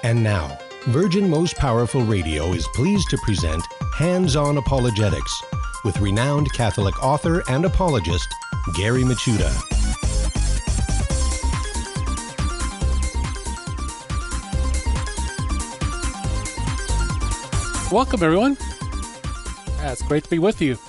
And now, Virgin Most Powerful Radio is pleased to present Hands-On Apologetics with renowned Catholic author and apologist, Gary Michuta. Welcome, everyone. It's great to be with you.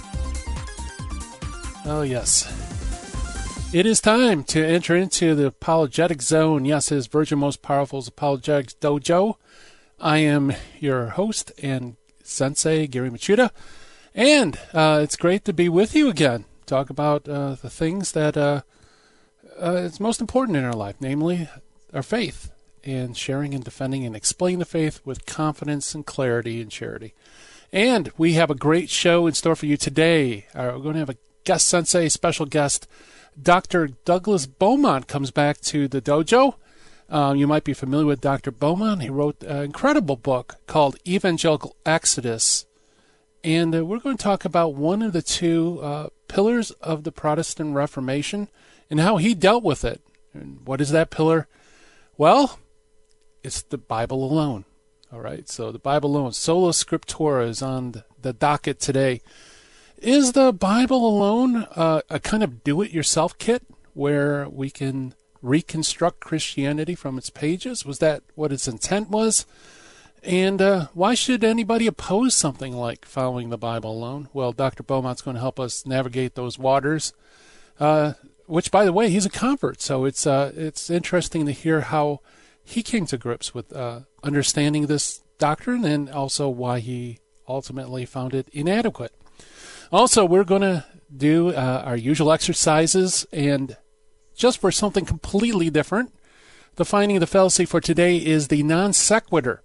Oh, yes. It is time to enter into the apologetic zone. Yes, it is Virgin Most Powerful's Apologetics Dojo. I am your host and sensei, Gary Michuta. And it's great to be with you again. Talk about the things that is most important in our life, namely our faith, and sharing and defending and explaining the faith with confidence and clarity and charity. And we have a great show in store for you today. We're going to have a guest sensei, special guest. Dr. Douglas Beaumont comes back to the dojo. You might be familiar with Dr. Beaumont. He wrote an incredible book called Evangelical Exodus. And we're going to talk about one of the two pillars of the Protestant Reformation and how he dealt with it. And what is that pillar? Well, it's the Bible alone. All right, so the Bible alone. Sola Scriptura is on the docket today. Is the Bible alone a kind of do-it-yourself kit where we can reconstruct Christianity from its pages? Was that what its intent was? And why should anybody oppose something like following the Bible alone? Well, Dr. Beaumont's going to help us navigate those waters, which, by the way, he's a convert. So it's interesting to hear how he came to grips with understanding this doctrine and also why he ultimately found it inadequate. Also, we're going to do our usual exercises, and just for something completely different, the finding of the fallacy for today is the non sequitur,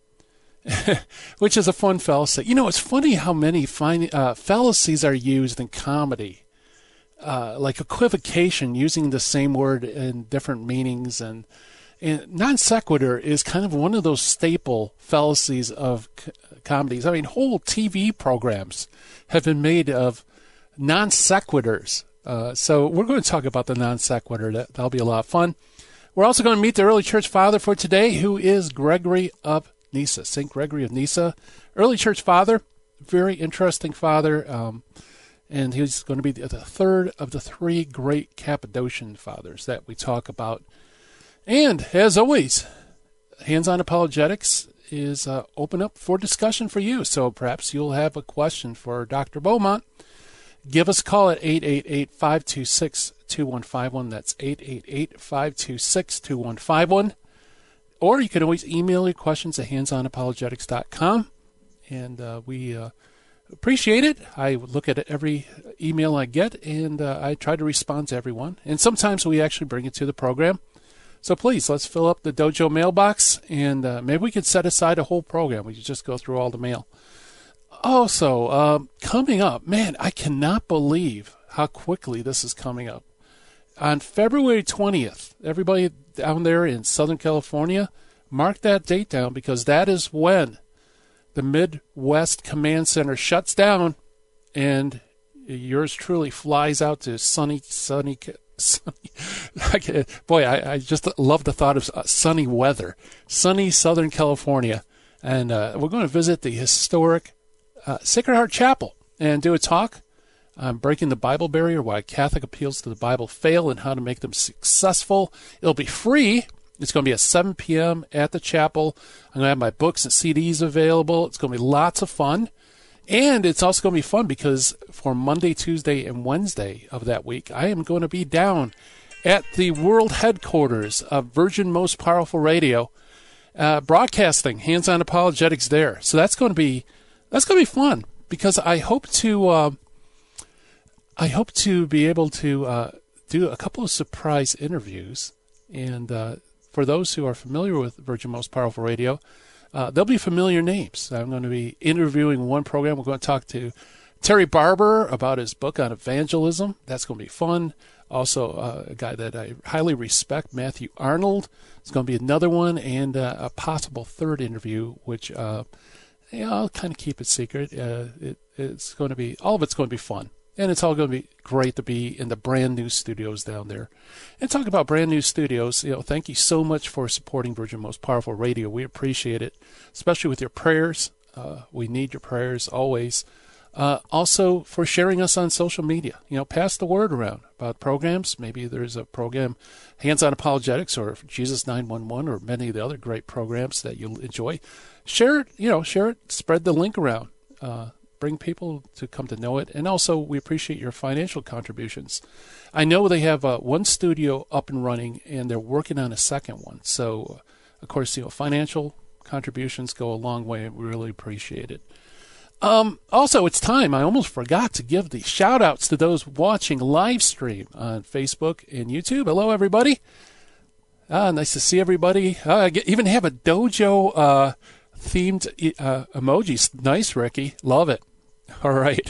which is a fun fallacy. You know, it's funny how many fallacies are used in comedy, like equivocation, using the same word in different meanings, and non sequitur is kind of one of those staple fallacies of comedies. I mean, whole TV programs have been made of non sequiturs. So we're going to talk about the non sequitur. That'll be a lot of fun. We're also going to meet the early church father for today, who is Gregory of Nyssa, St. Gregory of Nyssa. Early church father, very interesting father. And he's going to be the third of the three great Cappadocian fathers that we talk about. And, as always, Hands-On Apologetics is open up for discussion for you. So perhaps you'll have a question for Dr. Beaumont. Give us a call at 888-526-2151. That's 888-526-2151. Or you can always email your questions at handsonapologetics.com. And we appreciate it. I look at every email I get, and I try to respond to everyone. And sometimes we actually bring it to the program. So please, let's fill up the dojo mailbox, and maybe we could set aside a whole program. We could just go through all the mail. Also, coming up, man, I cannot believe how quickly this is coming up. On February 20th, everybody down there in Southern California, mark that date down, because that is when the Midwest Command Center shuts down, and yours truly flies out to sunny. Boy, I just love the thought of sunny weather, sunny Southern California, and we're going to visit the historic Sacred Heart Chapel and do a talk on breaking the Bible barrier, why Catholic appeals to the Bible fail, and how to make them successful. It'll be free. It's going to be at 7 p.m. at the chapel. I'm going to have my books and CDs available. It's going to be lots of fun. And it's also going to be fun because for Monday, Tuesday, and Wednesday of that week, I am going to be down at the world headquarters of Virgin Most Powerful Radio, broadcasting Hands-On Apologetics there. So that's going to be fun, because I hope to be able to do a couple of surprise interviews. And for those who are familiar with Virgin Most Powerful Radio, they'll be familiar names. I'm going to be interviewing one program. We're going to talk to Terry Barber about his book on evangelism. That's going to be fun. Also, a guy that I highly respect, Matthew Arnold. It's going to be another one, and a possible third interview, which I'll kind of keep it secret. It's going to be, all of it's going to be fun. And it's all going to be great to be in the brand new studios down there. And talk about brand new studios, thank you so much for supporting Virgin Most Powerful Radio. We appreciate it, especially with your prayers. We need your prayers always. Also for sharing us on social media. Pass the word around about programs. Maybe there's a program, Hands on Apologetics or Jesus 911 or many of the other great programs that you'll enjoy. Share it, spread the link around. Bring people to come to know it. And also, we appreciate your financial contributions. I know they have one studio up and running, and they're working on a second one. So, of course, financial contributions go a long way, and we really appreciate it. Also, it's time. I almost forgot to give the shout-outs to those watching live stream on Facebook and YouTube. Hello, everybody. Nice to see everybody. I even have a dojo themed emojis. Nice, Ricky. Love it. All right.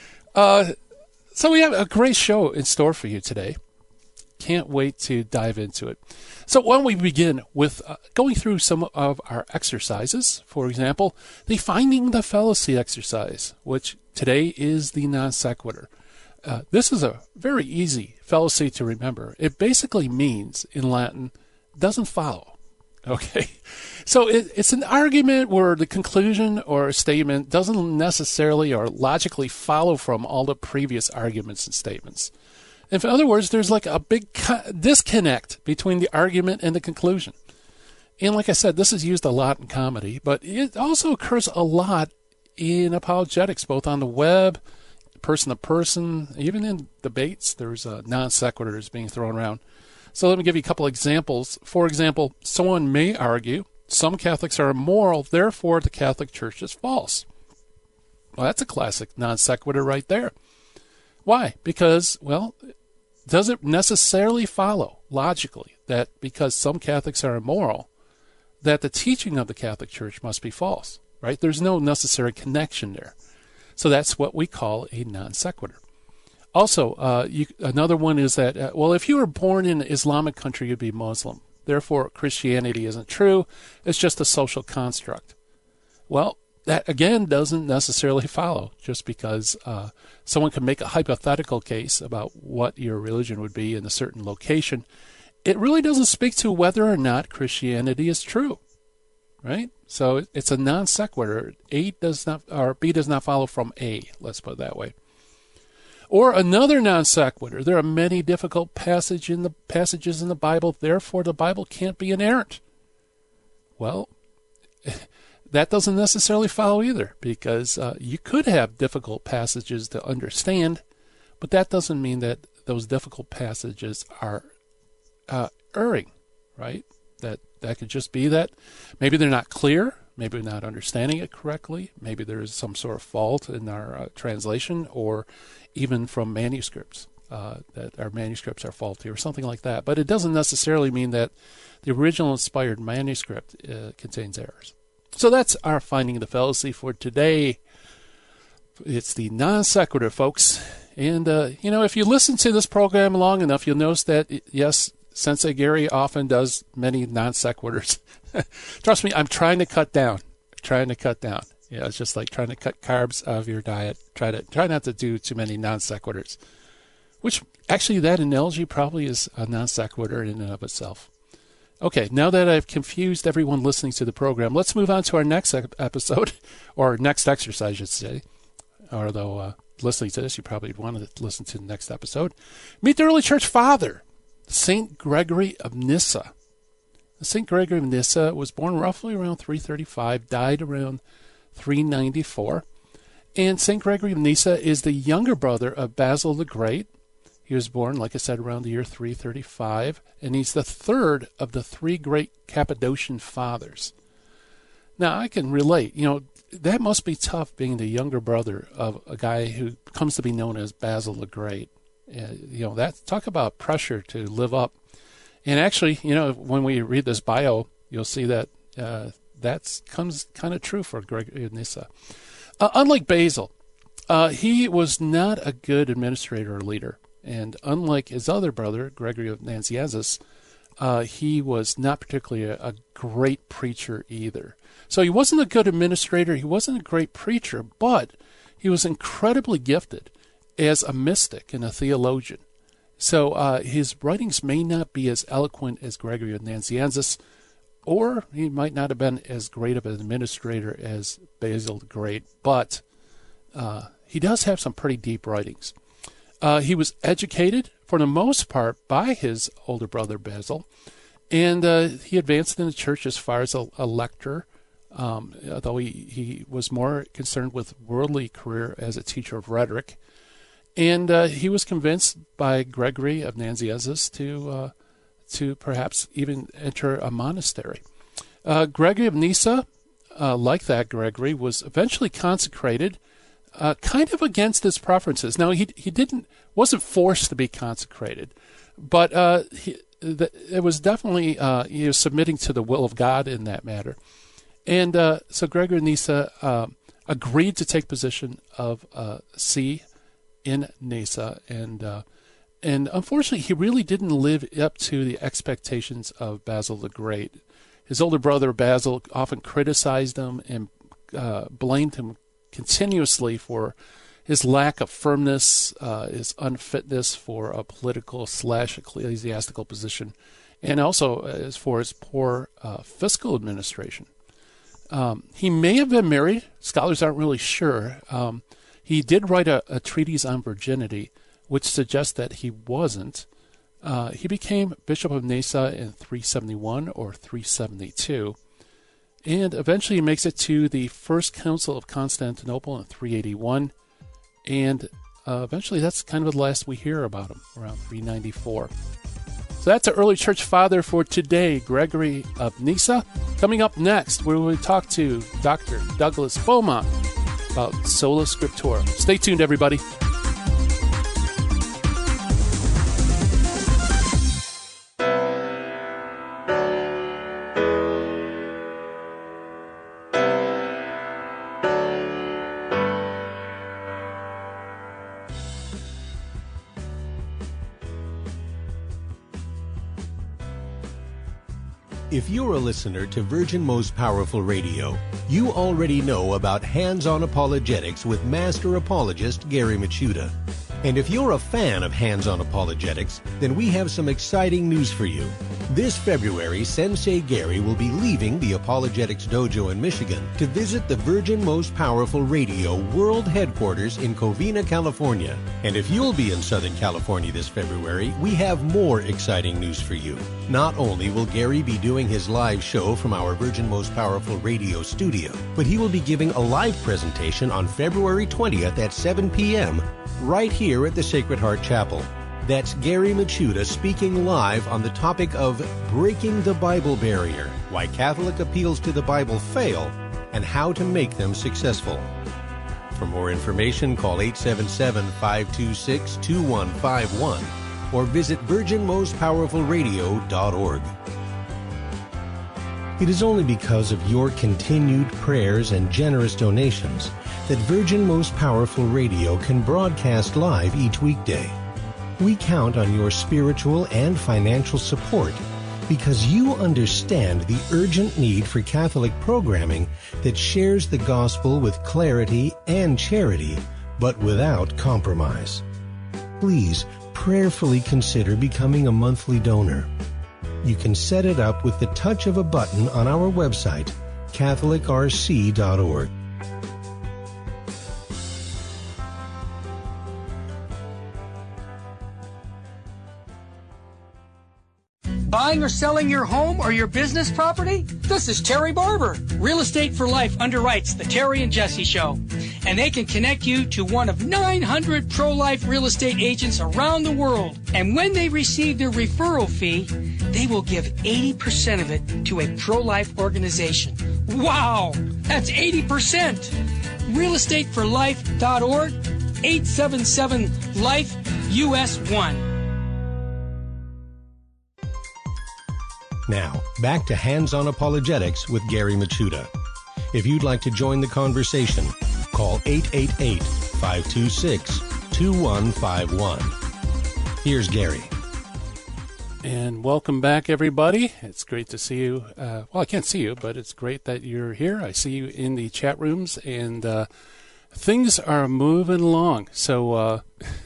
So we have a great show in store for you today. Can't wait to dive into it. So why don't we begin with going through some of our exercises. For example, the Finding the Fallacy exercise, which today is the non sequitur. This is a very easy fallacy to remember. It basically means, in Latin, doesn't follow. Okay, so it's an argument where the conclusion or a statement doesn't necessarily or logically follow from all the previous arguments and statements. In other words, there's like a big disconnect between the argument and the conclusion. And like I said, this is used a lot in comedy, but it also occurs a lot in apologetics, both on the web, person to person, even in debates. There's non sequiturs being thrown around. So let me give you a couple examples. For example, someone may argue some Catholics are immoral, therefore the Catholic Church is false. Well, that's a classic non sequitur right there. Why? Because, does it necessarily follow logically that because some Catholics are immoral, that the teaching of the Catholic Church must be false, right? There's no necessary connection there. So that's what we call a non sequitur. Also, another one is that, if you were born in an Islamic country, you'd be Muslim. Therefore, Christianity isn't true. It's just a social construct. Well, that, again, doesn't necessarily follow just because someone can make a hypothetical case about what your religion would be in a certain location. It really doesn't speak to whether or not Christianity is true, right? So it's a non sequitur. B does not follow from A, let's put it that way. Or another non sequitur. There are many difficult passages in the Bible, therefore the Bible can't be inerrant. Well, that doesn't necessarily follow either, because you could have difficult passages to understand, but that doesn't mean that those difficult passages are erring, right? That could just be that maybe they're not clear, maybe we're not understanding it correctly, maybe there's some sort of fault in our translation, or even from manuscripts, that our manuscripts are faulty or something like that. But it doesn't necessarily mean that the original inspired manuscript contains errors. So that's our Finding the Fallacy for today. It's the non sequitur, folks. And, if you listen to this program long enough, you'll notice that, yes, Sensei Gary often does many non sequiturs. Trust me, I'm trying to cut down. It's just like trying to cut carbs out of your diet. Try not to do too many non sequiturs. Which, actually, that analogy probably is a non sequitur in and of itself. Okay, now that I've confused everyone listening to the program, let's move on to our next episode, or next exercise, I should say. Although, listening to this, you probably want to listen to the next episode. Meet the early church father, St. Gregory of Nyssa. St. Gregory of Nyssa was born roughly around 335, died around 394. And St. Gregory of Nyssa is the younger brother of Basil the Great. He was born, like I said, around the year 335, and he's the third of the three great Cappadocian fathers. Now, I can relate. That must be tough being the younger brother of a guy who comes to be known as Basil the Great. That talk about pressure to live up. And actually, when we read this bio, you'll see that that comes kind of true for Gregory of Nyssa. Unlike Basil, he was not a good administrator or leader. And unlike his other brother, Gregory of Nazianzus, he was not particularly a great preacher either. So he wasn't a good administrator, he wasn't a great preacher, but he was incredibly gifted as a mystic and a theologian. So his writings may not be as eloquent as Gregory of Nazianzus, or he might not have been as great of an administrator as Basil the Great, but he does have some pretty deep writings. He was educated, for the most part, by his older brother Basil, and he advanced in the church as far as a lector, although he was more concerned with worldly career as a teacher of rhetoric. And he was convinced by Gregory of Nazianzus to perhaps even enter a monastery. Gregory of Nyssa, like that Gregory, was eventually consecrated, kind of against his preferences. Now he wasn't forced to be consecrated, but it was definitely he was submitting to the will of God in that matter. And so Gregory of Nyssa agreed to take position of see in Nyssa, and unfortunately he really didn't live up to the expectations of Basil the Great. His older brother Basil often criticized him and blamed him continuously for his lack of firmness, his unfitness for a political / ecclesiastical position, and also as for his poor fiscal administration. He may have been married. Scholars aren't really sure. He did write a treatise on virginity, which suggests that he wasn't. He became Bishop of Nyssa in 371 or 372, and eventually he makes it to the First Council of Constantinople in 381, and eventually that's kind of the last we hear about him, around 394. So that's an early church father for today, Gregory of Nyssa. Coming up next, we will talk to Dr. Douglas Beaumont about Sola Scriptura. Stay tuned, everybody. If you're a listener to Virgin Most Powerful Radio, you already know about Hands-On Apologetics with Master Apologist Gary Michuta. And if you're a fan of Hands-On Apologetics, then we have some exciting news for you. This February, Sensei Gary will be leaving the Apologetics Dojo in Michigan to visit the Virgin Most Powerful Radio World Headquarters in Covina, California. And if you'll be in Southern California this February, we have more exciting news for you. Not only will Gary be doing his live show from our Virgin Most Powerful Radio studio, but he will be giving a live presentation on February 20th at 7 p.m. right here at the Sacred Heart Chapel. That's Gary Michuta speaking live on the topic of Breaking the Bible Barrier, Why Catholic Appeals to the Bible Fail, and How to Make Them Successful. For more information, call 877-526-2151 or visit virginmostpowerfulradio.org. It is only because of your continued prayers and generous donations that Virgin Most Powerful Radio can broadcast live each weekday. We count on your spiritual and financial support because you understand the urgent need for Catholic programming that shares the gospel with clarity and charity, but without compromise. Please prayerfully consider becoming a monthly donor. You can set it up with the touch of a button on our website, catholicrc.org. Buying or selling your home or your business property? This is Terry Barber. Real Estate for Life underwrites the Terry and Jesse Show, and they can connect you to one of 900 pro-life real estate agents around the world. And when they receive their referral fee, they will give 80% of it to a pro-life organization. Wow! That's 80%! realestateforlife.org, 877-LIFE-US1. Now, back to Hands-On Apologetics with Gary Michuta. If you'd like to join the conversation, call 888-526-2151. Here's Gary. And welcome back, everybody. It's great to see you. Well, I can't see you, but it's great that you're here. I see you in the chat rooms, and things are moving along. So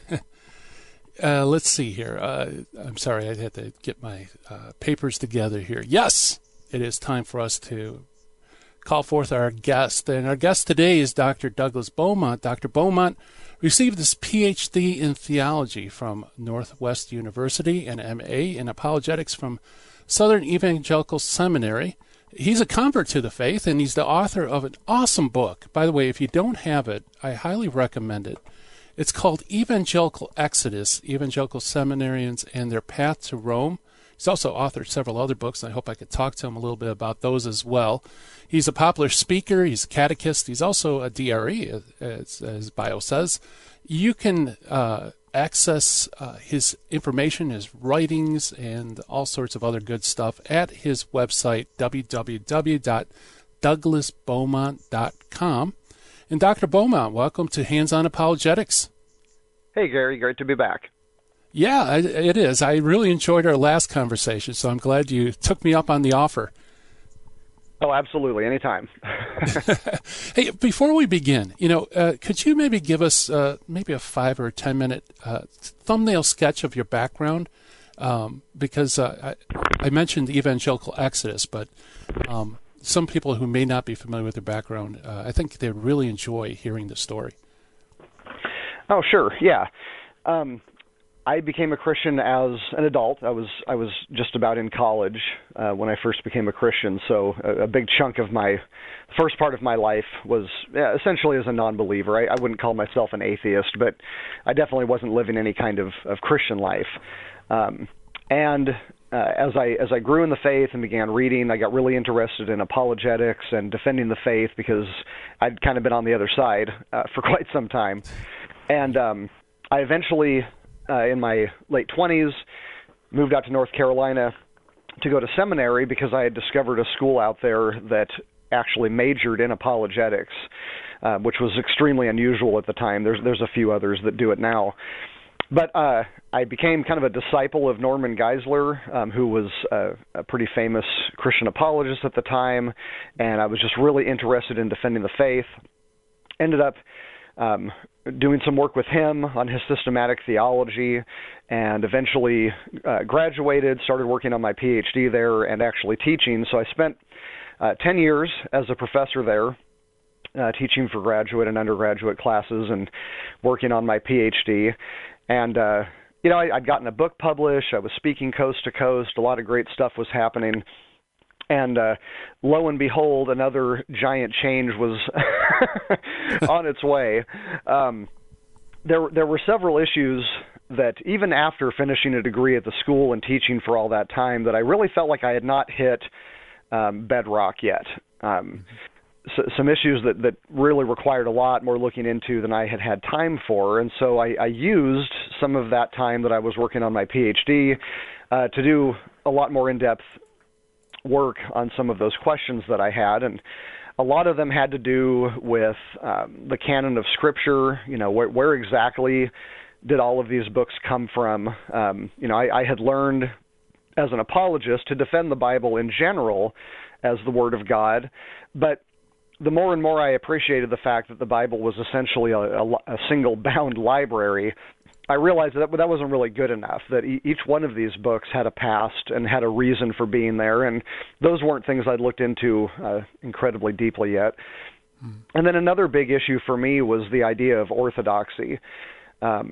let's see here. I'm sorry, I had to get my papers together here. Yes, it is time for us to call forth our guest. And our guest today is Dr. Douglas Beaumont. Dr. Beaumont received his Ph.D. in theology from Northwest University and M.A. in apologetics from Southern Evangelical Seminary. He's a convert to the faith, and he's the author of an awesome book. By the way, if you don't have it, I highly recommend it. It's called Evangelical Exodus, Evangelical Seminarians and Their Path to Rome. He's also authored several other books, and I hope I could talk to him a little bit about those as well. He's a popular speaker. He's a catechist. He's also a DRE, as his bio says. You can access his information, his writings, and all sorts of other good stuff at his website, www.douglasbeaumont.com. And Dr. Beaumont, welcome to Hands On Apologetics. Hey, Gary. Great to be back. Yeah, it is. I really enjoyed our last conversation, so I'm glad you took me up on the offer. Oh, absolutely. Anytime. Hey, before we begin, could you maybe give us maybe a 5 or 10 minute thumbnail sketch of your background? Because I mentioned Evangelical Exodus, but some people who may not be familiar with their background, I think they'd really enjoy hearing the story. Oh, sure. Yeah. I became a Christian as an adult. I was just about in college when I first became a Christian, so a big chunk of my first part of my life was essentially as a non-believer. I wouldn't call myself an atheist, but I definitely wasn't living any kind of Christian life. And as I grew in the faith and began reading, I got really interested in apologetics and defending the faith because I'd kind of been on the other side for quite some time. And I eventually, in my late 20s, moved out to North Carolina to go to seminary because I had discovered a school out there that actually majored in apologetics, which was extremely unusual at the time. There's a few others that do it now. But I became kind of a disciple of Norman Geisler, who was a pretty famous Christian apologist at the time, and I was just really interested in defending the faith. Ended up doing some work with him on his systematic theology, and eventually graduated, started working on my PhD there and actually teaching. So I spent 10 years as a professor there, teaching for graduate and undergraduate classes and working on my PhD. And, I'd gotten a book published. I was speaking coast to coast. A lot of great stuff was happening. And lo and behold, another giant change was on its way. There were several issues that even after finishing a degree at the school and teaching for all that time, that I really felt like I had not hit bedrock yet. Some issues that really required a lot more looking into than I had time for. And so I used some of that time that I was working on my PhD to do a lot more in-depth work on some of those questions that I had. And a lot of them had to do with the canon of Scripture, where exactly did all of these books come from. I had learned as an apologist to defend the Bible in general as the Word of God, but the more and more I appreciated the fact that the Bible was essentially a single bound library, I realized that wasn't really good enough, that each one of these books had a past and had a reason for being there, and those weren't things I'd looked into incredibly deeply yet. And then another big issue for me was the idea of orthodoxy. Our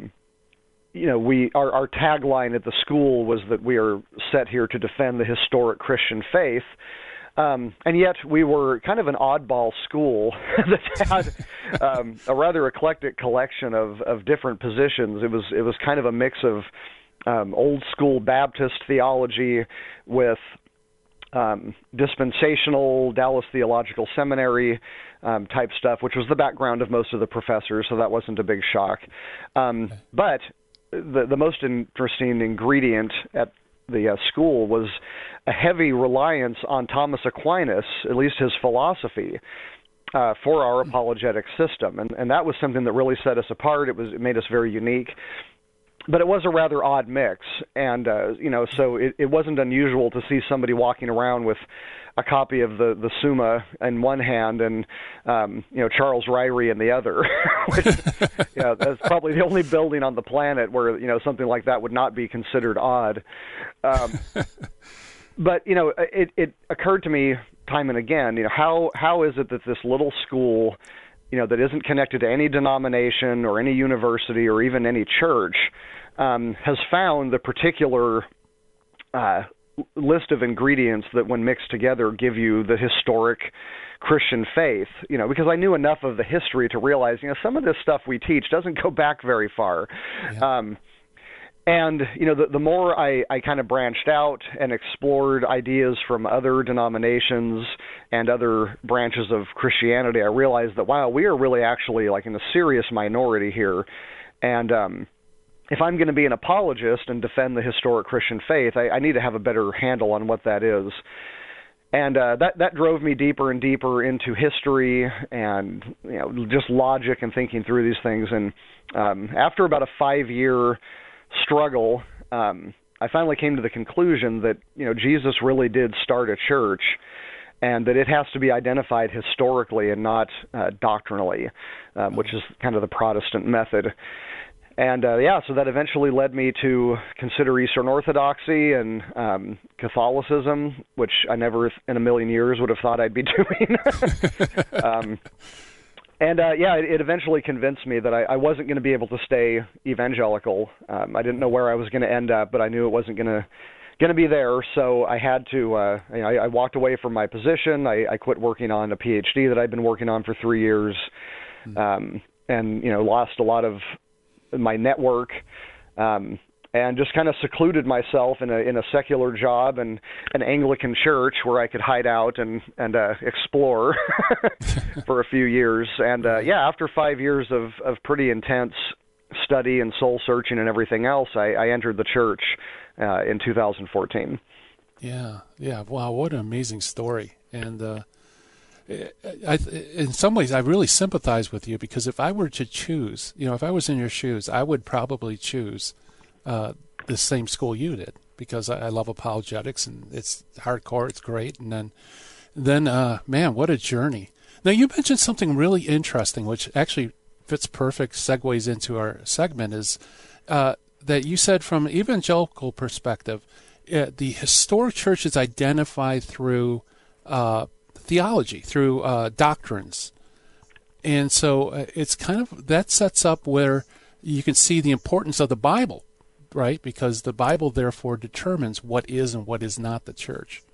tagline at the school was that we are set here to defend the historic Christian faith. And yet we were kind of an oddball school that had a rather eclectic collection of different positions. It was kind of a mix of old school Baptist theology with dispensational Dallas Theological Seminary type stuff, which was the background of most of the professors, so that wasn't a big shock. But the most interesting ingredient at the school was a heavy reliance on Thomas Aquinas, at least his philosophy, for our apologetic system. And that was something that really set us apart. It made us very unique. but it was a rather odd mix, and so it wasn't unusual to see somebody walking around with a copy of the Summa in one hand and Charles Ryrie in the other. Which, that's probably the only building on the planet where something like that would not be considered odd. But it occurred to me time and again, how is it that this little school, that isn't connected to any denomination or any university or even any church, has found the particular list of ingredients that, when mixed together, give you the historic Christian faith. Because I knew enough of the history to realize, some of this stuff we teach doesn't go back very far. Yeah. And the more I kind of branched out and explored ideas from other denominations and other branches of Christianity, I realized that, wow, we are really actually like in a serious minority here. And if I'm going to be an apologist and defend the historic Christian faith, I need to have a better handle on what that is. And that drove me deeper and deeper into history and just logic and thinking through these things. And after about a 5-year struggle, I finally came to the conclusion that Jesus really did start a church, and that it has to be identified historically and not doctrinally, which is kind of the Protestant method. And so that eventually led me to consider Eastern Orthodoxy and Catholicism, which I never in a million years would have thought I'd be doing. It eventually convinced me that I wasn't going to be able to stay evangelical. I didn't know where I was going to end up, but I knew it wasn't going to be there. So I had to. I walked away from my position. I quit working on a PhD that I'd been working on for 3 years, and lost a lot of my network. And just kind of secluded myself in a secular job and an Anglican church where I could hide out and explore for a few years. And after 5 years of pretty intense study and soul searching and everything else, I entered the church in 2014. Yeah. Wow, what an amazing story. And in some ways, I really sympathize with you, because if I were to choose, if I was in your shoes, I would probably choose the same school you did, because I love apologetics and it's hardcore, it's great. And then man, what a journey. Now, you mentioned something really interesting, which actually fits perfect, segues into our segment, is that you said from an evangelical perspective, the historic church is identified through theology, through doctrines. And so it's kind of, that sets up where you can see the importance of the Bible, right? Because the Bible, therefore, determines what is and what is not the church.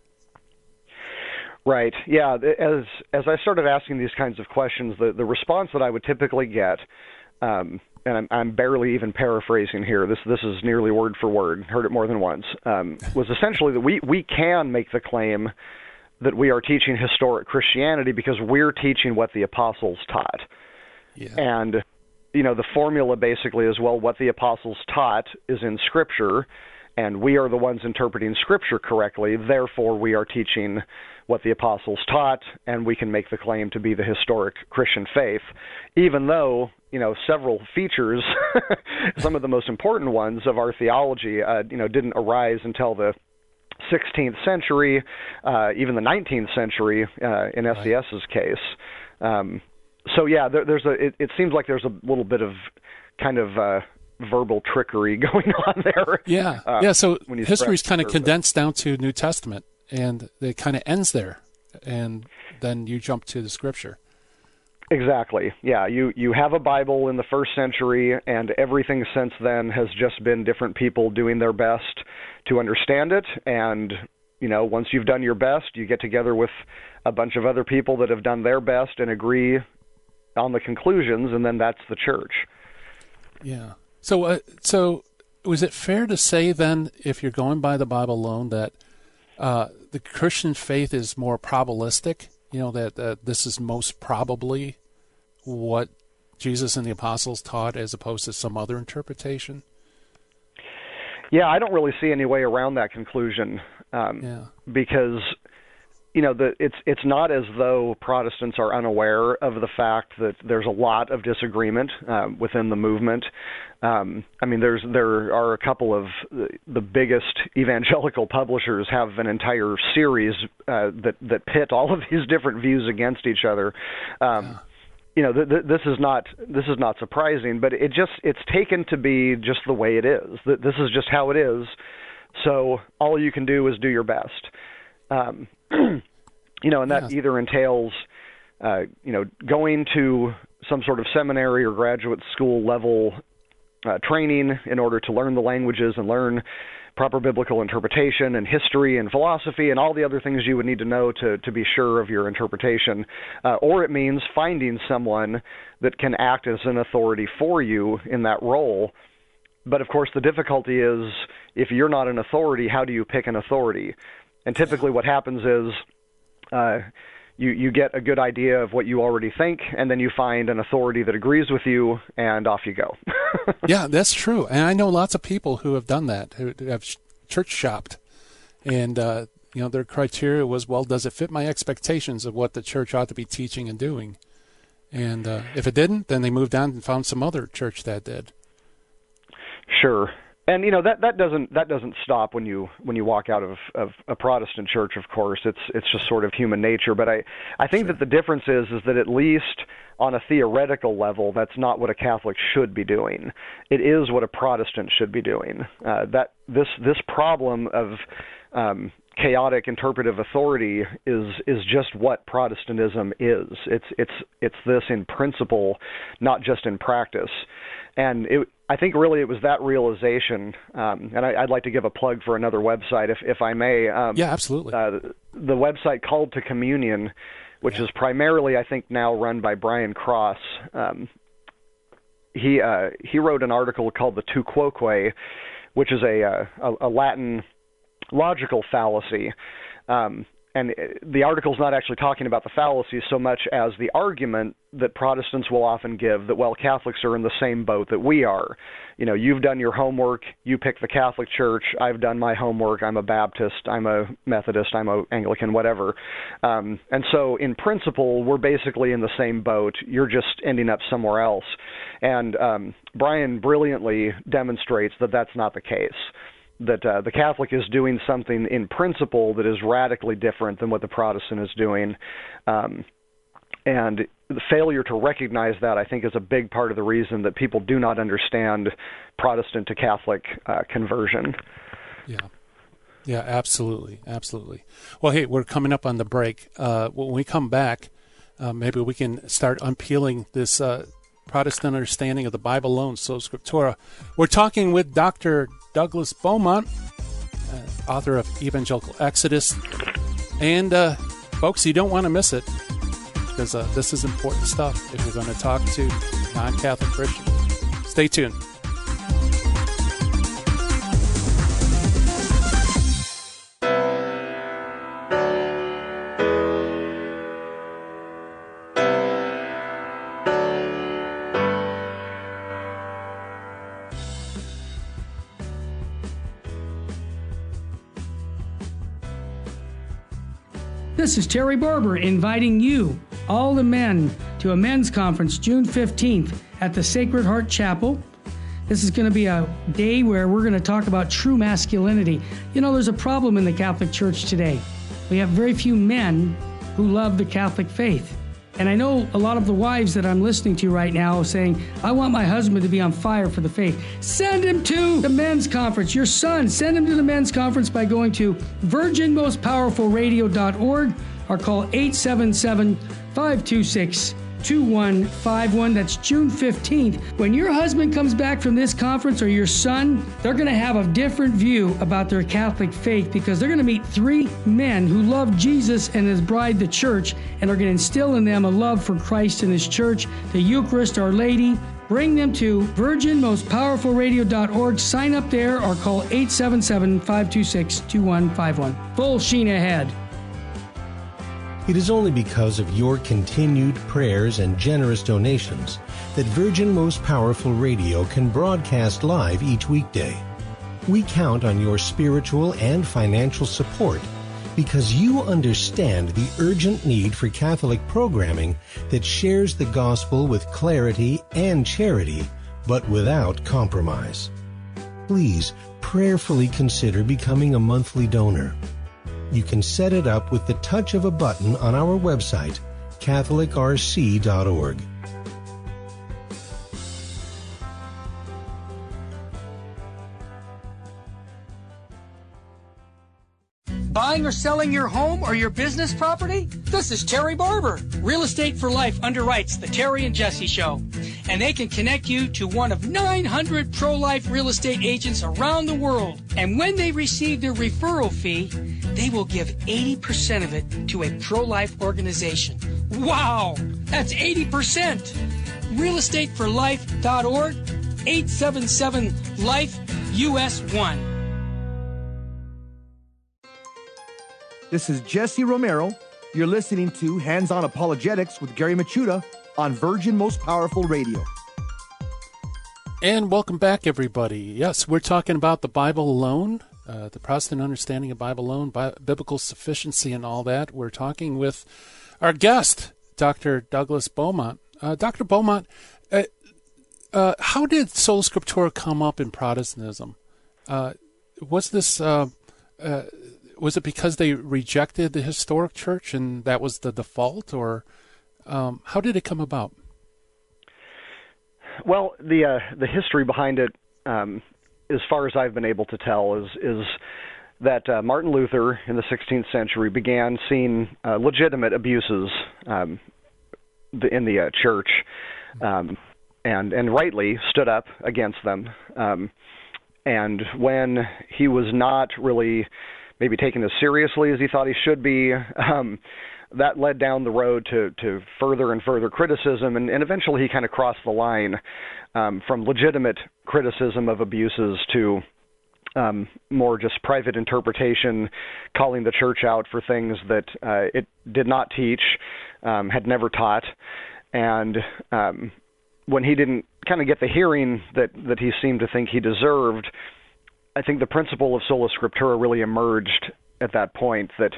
Right. Yeah. As I started asking these kinds of questions, the response that I would typically get, and I'm barely even paraphrasing here, this is nearly word for word, heard it more than once, was essentially that we can make the claim that we are teaching historic Christianity because we're teaching what the apostles taught. Yeah. And the formula basically is, well, what the apostles taught is in Scripture, and we are the ones interpreting Scripture correctly. Therefore, we are teaching what the apostles taught, and we can make the claim to be the historic Christian faith, even though, several features, some of the most important ones of our theology, didn't arise until the 16th century, even the 19th century in SCS's case. It seems like there's a little bit of kind of verbal trickery going on there. Yeah. So history is kind of condensed down to New Testament, and it kind of ends there, and then you jump to the Scripture. Exactly. Yeah. You have a Bible in the first century, and everything since then has just been different people doing their best to understand it. And once you've done your best, you get together with a bunch of other people that have done their best and agree on the conclusions, and then that's the church. Yeah. So was it fair to say then, if you're going by the Bible alone, that the Christian faith is more probabilistic? That this is most probably what Jesus and the apostles taught, as opposed to some other interpretation? Yeah, I don't really see any way around that conclusion, because it's not as though Protestants are unaware of the fact that there's a lot of disagreement within the movement. There are a couple of the biggest evangelical publishers have an entire series that pit all of these different views against each other. This is not surprising, but it's taken to be just the way it is. This is just how it is. So all you can do is do your best. And that either entails, going to some sort of seminary or graduate school level training in order to learn the languages and learn proper biblical interpretation and history and philosophy and all the other things you would need to know to be sure of your interpretation. Or it means finding someone that can act as an authority for you in that role. But of course, the difficulty is if you're not an authority, how do you pick an authority? And typically what happens is you get a good idea of what you already think, and then you find an authority that agrees with you, and off you go. Yeah, that's true. And I know lots of people who have done that, who have church shopped. And, their criteria was, well, does it fit my expectations of what the church ought to be teaching and doing? And if it didn't, then they moved on and found some other church that did. Sure. And that doesn't stop when you walk out of a Protestant church. Of course, it's just sort of human nature. But I think that the difference is that at least on a theoretical level, that's not what a Catholic should be doing. It is what a Protestant should be doing. That this problem of chaotic interpretive authority is just what Protestantism is. It's this in principle, not just in practice. And I think really it was that realization, and I'd like to give a plug for another website, if I may. Yeah, absolutely. The website Called to Communion, which is primarily, I think, now run by Brian Cross. He wrote an article called the Tu Quoque, which is a Latin logical fallacy. And the article's not actually talking about the fallacy so much as the argument that Protestants will often give that, well, Catholics are in the same boat that we are. You've done your homework, you pick the Catholic Church, I've done my homework, I'm a Baptist, I'm a Methodist, I'm a Anglican, whatever. And so in principle, we're basically in the same boat, you're just ending up somewhere else. And Brian brilliantly demonstrates that that's not the case. That the Catholic is doing something in principle that is radically different than what the Protestant is doing. And the failure to recognize that, I think, is a big part of the reason that people do not understand Protestant to Catholic conversion. Yeah, absolutely. Well, hey, we're coming up on the break. When we come back, maybe we can start unpeeling this Protestant understanding of the Bible alone, Sola Scriptura. We're talking with Dr. Douglas Beaumont, author of Evangelical Exodus. And, folks, you don't want to miss it, because this is important stuff if you're going to talk to non-Catholic Christians. Stay tuned. This is Terry Barber inviting you, all the men, to a men's conference June 15th at the Sacred Heart Chapel. This is going to be a day where we're going to talk about true masculinity. There's a problem in the Catholic Church today. We have very few men who love the Catholic faith. And I know a lot of the wives that I'm listening to right now saying, I want my husband to be on fire for the faith. Send him to the men's conference. Your son, send him to the men's conference by going to virginmostpowerfulradio.org or call 877-526-2151. That's June 15th. When your husband comes back from this conference, or your son, they're going to have a different view about their Catholic faith, because they're going to meet three men who love Jesus and his bride, the church, and are going to instill in them a love for Christ and his church, the Eucharist, Our Lady. Bring them to virginmostpowerfulradio.org. Sign up there or call 877-526-2151. Full sheen ahead. It is only because of your continued prayers and generous donations that Virgin Most Powerful Radio can broadcast live each weekday. We count on your spiritual and financial support because you understand the urgent need for Catholic programming that shares the gospel with clarity and charity, but without compromise. Please prayerfully consider becoming a monthly donor. You can set it up with the touch of a button on our website, catholicrc.org. Buying or selling your home or your business property? This is Terry Barber. Real Estate for Life underwrites the Terry and Jesse Show. And they can connect you to one of 900 pro-life real estate agents around the world. And when they receive their referral fee, they will give 80% of it to a pro-life organization. Wow! That's 80%! realestateforlife.org, 877-LIFE-US1. This is Jesse Romero. You're listening to Hands-On Apologetics with Gary Machuda on Virgin Most Powerful Radio. And welcome back, everybody. Yes, we're talking about the Bible alone, the Protestant understanding of Bible alone, biblical sufficiency and all that. We're talking with our guest, Dr. Douglas Beaumont. Dr. Beaumont, how did Sola Scriptura come up in Protestantism? Was it because they rejected the historic church and that was the default, or how did it come about? Well, the history behind it, as far as I've been able to tell, is that Martin Luther in the 16th century began seeing legitimate abuses in the church, and rightly stood up against them. And when he was not really maybe taken as seriously as he thought he should be, that led down the road to further and further criticism, and eventually he kind of crossed the line from legitimate criticism of abuses to more just private interpretation, calling the church out for things that it did not teach, had never taught, and when he didn't kind of get the hearing that he seemed to think he deserved, I think the principle of Sola Scriptura really emerged at that point, that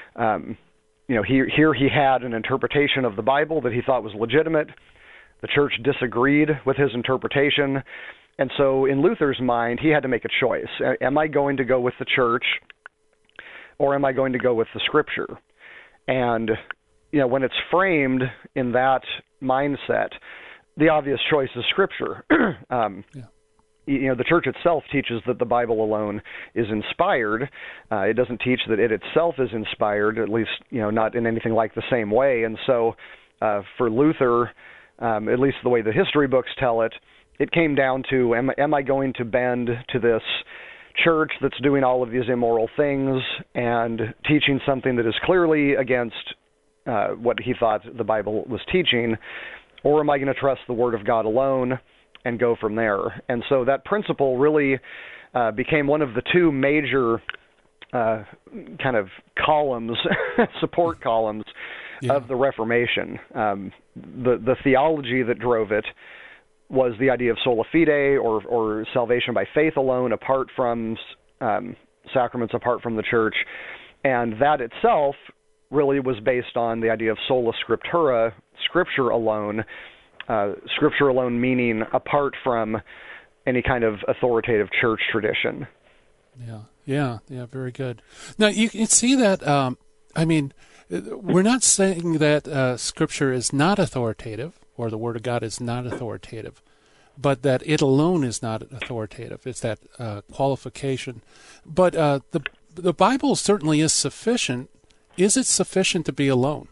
here he had an interpretation of the Bible that he thought was legitimate. The church disagreed with his interpretation, and so in Luther's mind, he had to make a choice. Am I going to go with the church, or am I going to go with the Scripture? And when it's framed in that mindset, the obvious choice is Scripture. The church itself teaches that the Bible alone is inspired. It doesn't teach that it itself is inspired, at least, not in anything like the same way. And so for Luther, at least the way the history books tell it, it came down to, am I going to bend to this church that's doing all of these immoral things and teaching something that is clearly against what he thought the Bible was teaching, or am I going to trust the Word of God alone and go from there? And so that principle really became one of the two major kind of columns, support columns of the Reformation. The theology that drove it was the idea of sola fide, or salvation by faith alone, apart from sacraments, apart from the church. And that itself really was based on the idea of sola scriptura, Scripture alone, Scripture alone meaning apart from any kind of authoritative church tradition. Yeah, very good. Now, you can see that, we're not saying that Scripture is not authoritative, or the Word of God is not authoritative, but that it alone is not authoritative. It's that qualification. But the Bible certainly is sufficient. Is it sufficient to be alone?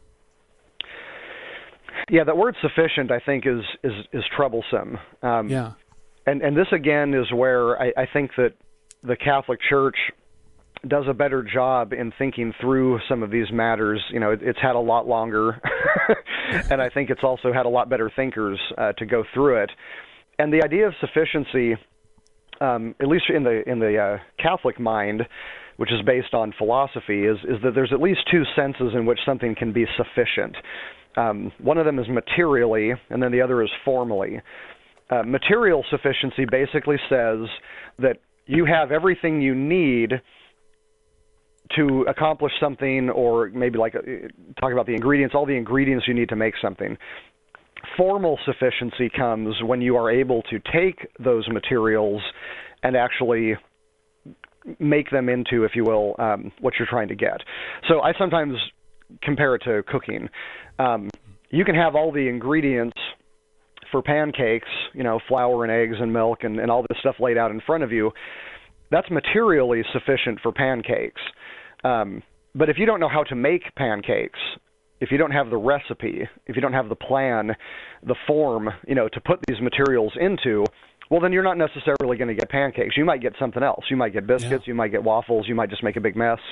Yeah, that word "sufficient" I think is troublesome. And this again is where I think that the Catholic Church does a better job in thinking through some of these matters. It's had a lot longer, and I think it's also had a lot better thinkers to go through it. And the idea of sufficiency, at least in the Catholic mind, which is based on philosophy, is that there's at least two senses in which something can be sufficient. One of them is materially, and then the other is formally. Material sufficiency basically says that you have everything you need to accomplish something, or maybe like talk about the ingredients, all the ingredients you need to make something. Formal sufficiency comes when you are able to take those materials and actually make them into, if you will, what you're trying to get. So I sometimes compare it to cooking. You can have all the ingredients for pancakes, flour and eggs and milk and all this stuff laid out in front of you. That's materially sufficient for pancakes. But if you don't know how to make pancakes, if you don't have the recipe, if you don't have the plan, the form, to put these materials into, well, then you're not necessarily going to get pancakes. You might get something else. You might get biscuits. You might get waffles. You might just make a big mess.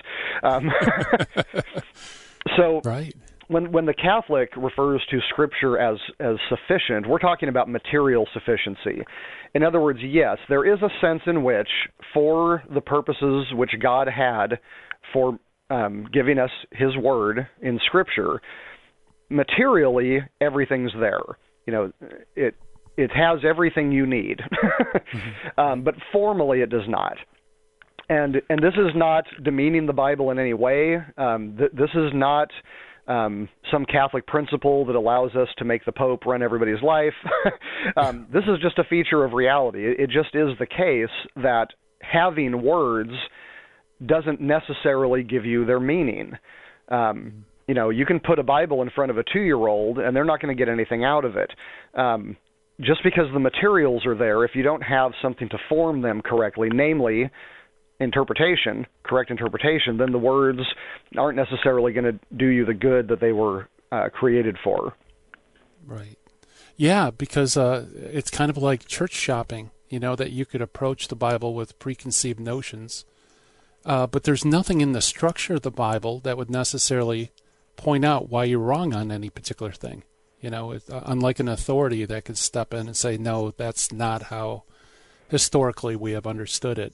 So right. When the Catholic refers to Scripture as sufficient, we're talking about material sufficiency. In other words, yes, there is a sense in which, for the purposes which God had for giving us His Word in Scripture, materially everything's there. It has everything you need, but formally it does not. And this is not demeaning the Bible in any way. This is not some Catholic principle that allows us to make the Pope run everybody's life. This is just a feature of reality. It just is the case that having words doesn't necessarily give you their meaning. You can put a Bible in front of a 2-year-old and they're not going to get anything out of it. Just because the materials are there, if you don't have something to form them correctly, namely correct interpretation, then the words aren't necessarily going to do you the good that they were created for. Right. Yeah, because it's kind of like church shopping, that you could approach the Bible with preconceived notions. But there's nothing in the structure of the Bible that would necessarily point out why you're wrong on any particular thing. Unlike an authority that could step in and say, no, that's not how historically we have understood it.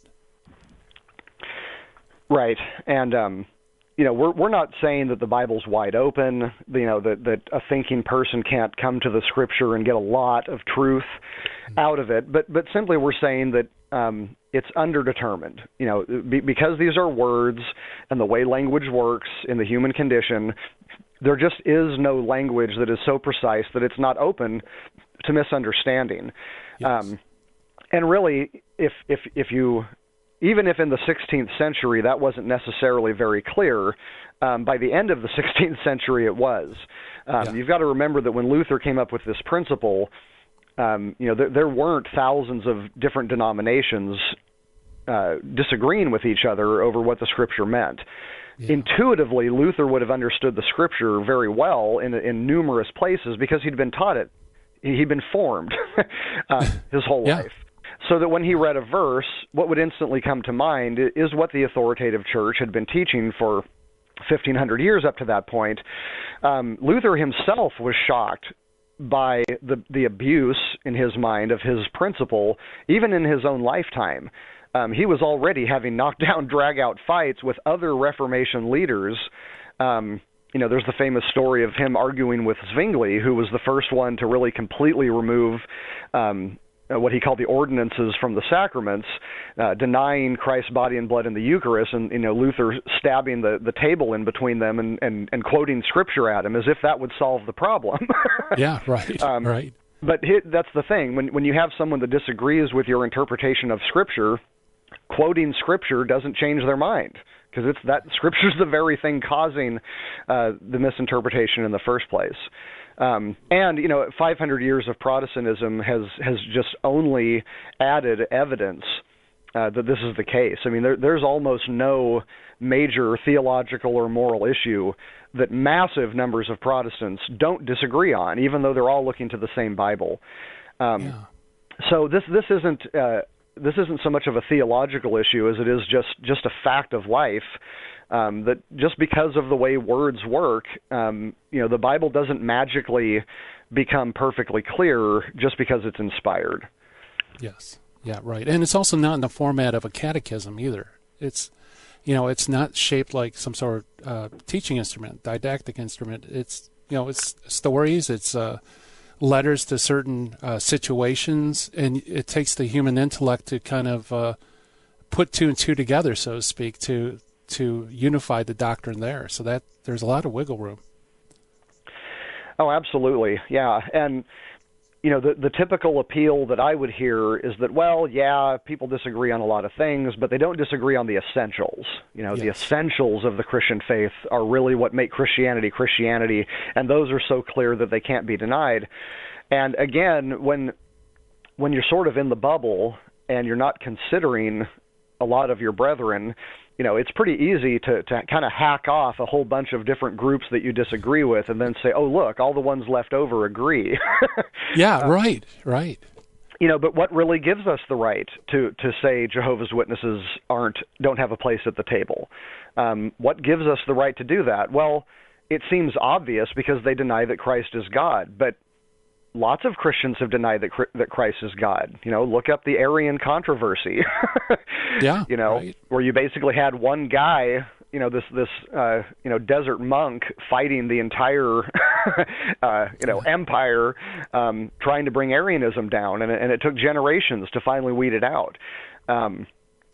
Right. And, we're not saying that the Bible's wide open, that a thinking person can't come to the Scripture and get a lot of truth out of it, but simply we're saying that it's underdetermined. Because these are words and the way language works in the human condition, there just is no language that is so precise that it's not open to misunderstanding. Yes. And really, if you, even if in the 16th century that wasn't necessarily very clear, by the end of the 16th century it was. You've got to remember that when Luther came up with this principle, there weren't thousands of different denominations disagreeing with each other over what the Scripture meant. Yeah. Intuitively, Luther would have understood the Scripture very well in numerous places because he'd been taught it. He'd been formed his whole life. So that when he read a verse, what would instantly come to mind is what the authoritative church had been teaching for 1,500 years up to that point. Luther himself was shocked by the abuse in his mind of his principle, even in his own lifetime. He was already having knockdown, drag-out fights with other Reformation leaders. There's the famous story of him arguing with Zwingli, who was the first one to really completely remove what he called the ordinances from the sacraments, denying Christ's body and blood in the Eucharist, and Luther stabbing the table in between them and quoting Scripture at him as if that would solve the problem. Yeah, right, right. But that's the thing. When you have someone that disagrees with your interpretation of Scripture, quoting Scripture doesn't change their mind, because Scripture's the very thing causing the misinterpretation in the first place. And 500 years of Protestantism has just only added evidence that this is the case. I mean, there's almost no major theological or moral issue that massive numbers of Protestants don't disagree on, even though they're all looking to the same Bible. So this isn't so much of a theological issue as it is just a fact of life. That just because of the way words work, the Bible doesn't magically become perfectly clear just because it's inspired. Yes. Yeah, right. And it's also not in the format of a catechism either. It's, it's not shaped like some sort of teaching instrument, didactic instrument. It's, it's stories, it's letters to certain situations, and it takes the human intellect to kind of put two and two together, so to speak, to to unify the doctrine there. So that there's a lot of wiggle room. Oh, absolutely. Yeah. And, the typical appeal that I would hear is that, well, yeah, people disagree on a lot of things, but they don't disagree on the essentials. Yes. The essentials of the Christian faith are really what make Christianity Christianity, and those are so clear that they can't be denied. And again, when you're sort of in the bubble and you're not considering a lot of your brethren, it's pretty easy to kind of hack off a whole bunch of different groups that you disagree with and then say, oh, look, all the ones left over agree. Yeah, right. But what really gives us the right to say Jehovah's Witnesses don't have a place at the table? What gives us the right to do that? Well, it seems obvious because they deny that Christ is God, but lots of Christians have denied that Christ is God. Look up the Arian controversy. Yeah, right. Where you basically had one guy, this desert monk fighting the entire, empire, trying to bring Arianism down, and it took generations to finally weed it out. And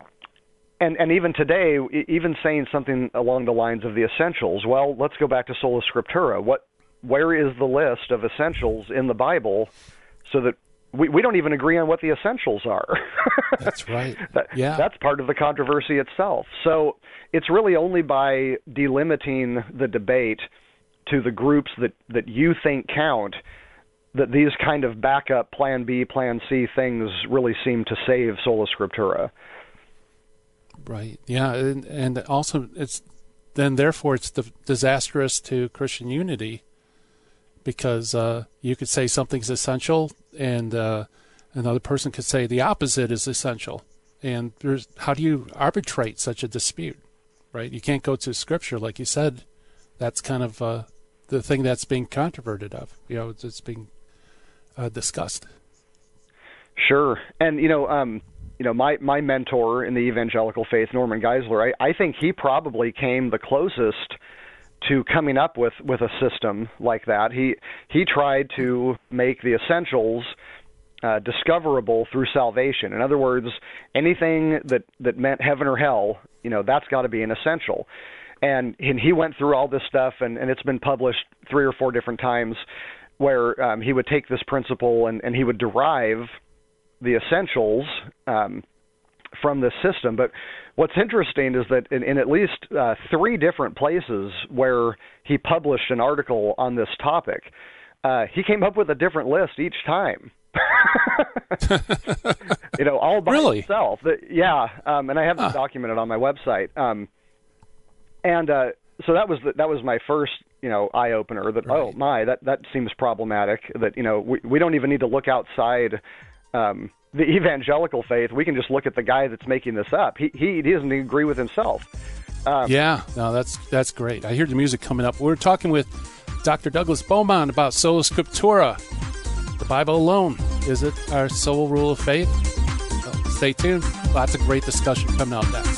even today, even saying something along the lines of the essentials, well, let's go back to Sola Scriptura. Where is the list of essentials in the Bible so that we don't even agree on what the essentials are? That's right. That's part of the controversy itself. So it's really only by delimiting the debate to the groups that you think count that these kind of backup plan B, plan C things really seem to save Sola Scriptura. Right. Yeah, and also therefore it's disastrous to Christian unity. Because you could say something's essential, and another person could say the opposite is essential. And how do you arbitrate such a dispute, right? You can't go to Scripture, like you said. That's kind of the thing that's being controverted of. It's being discussed. Sure, and my mentor in the evangelical faith, Norman Geisler, I think he probably came the closest to coming up with a system like that. He tried to make the essentials discoverable through salvation. In other words, anything that meant heaven or hell, that's got to be an essential. And he went through all this stuff, and it's been published 3 or 4 different times, where he would take this principle and he would derive the essentials from this system. But what's interesting is that in at least 3 different places where he published an article on this topic, he came up with a different list each time. All by himself. And I have this documented on my website. So that was my first, eye opener. That right. that seems problematic. That we don't even need to look outside the evangelical faith. We can just look at the guy that's making this up. He doesn't agree with himself. That's great. I hear the music coming up. We're talking with Dr. Douglas Beaumont about Sola Scriptura. The Bible alone, is it our sole rule of faith? So stay tuned. Lots of great discussion coming up next.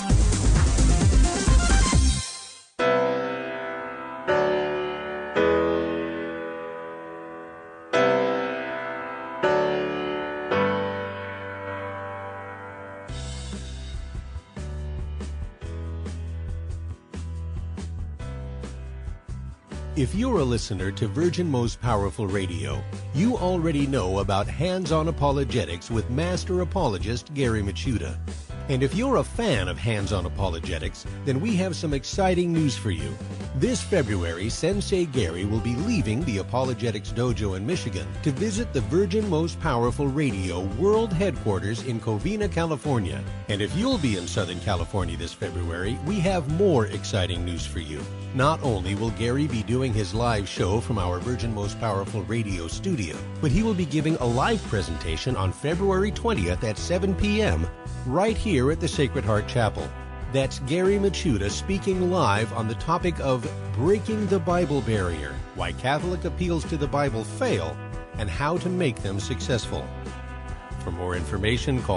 If you're a listener to Virgin Most Powerful Radio, you already know about Hands-On Apologetics with Master Apologist Gary Machuda. And if you're a fan of Hands-On Apologetics, then we have some exciting news for you. This February, Sensei Gary will be leaving the Apologetics Dojo in Michigan to visit the Virgin Most Powerful Radio World Headquarters in Covina, California. And if you'll be in Southern California this February, we have more exciting news for you. Not only will Gary be doing his live show from our Virgin Most Powerful Radio studio, but he will be giving a live presentation on February 20th at 7 p.m. right here at the Sacred Heart Chapel. That's Gary Machuda speaking live on the topic of Breaking the Bible Barrier, Why Catholic Appeals to the Bible Fail, and How to Make Them Successful. For more information, call